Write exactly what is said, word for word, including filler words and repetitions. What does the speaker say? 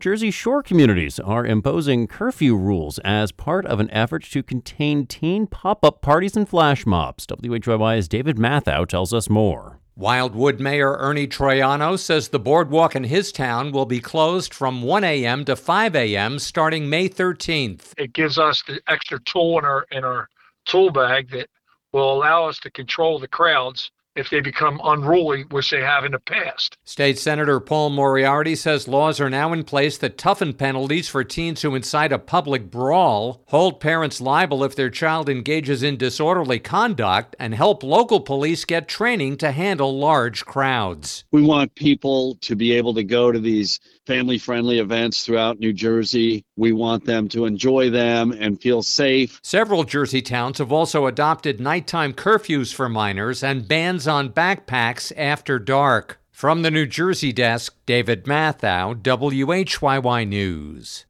Jersey Shore communities are imposing curfew rules as part of an effort to contain teen pop-up parties and flash mobs. W H Y Y's David Mathau tells us more. Wildwood Mayor Ernie Troiano says the boardwalk in his town will be closed from one a.m. to five a.m. starting May thirteenth. It gives us the extra tool in our in our tool bag that will allow us to control the crowds if they become unruly, which they have in the past. State Senator Paul Moriarty says laws are now in place that toughen penalties for teens who incite a public brawl, hold parents liable if their child engages in disorderly conduct, and help local police get training to handle large crowds. We want people to be able to go to these family-friendly events throughout New Jersey. We want them to enjoy them and feel safe. Several Jersey towns have also adopted nighttime curfews for minors and bans on backpacks after dark. From the New Jersey desk, David Mathau, W H Y Y News.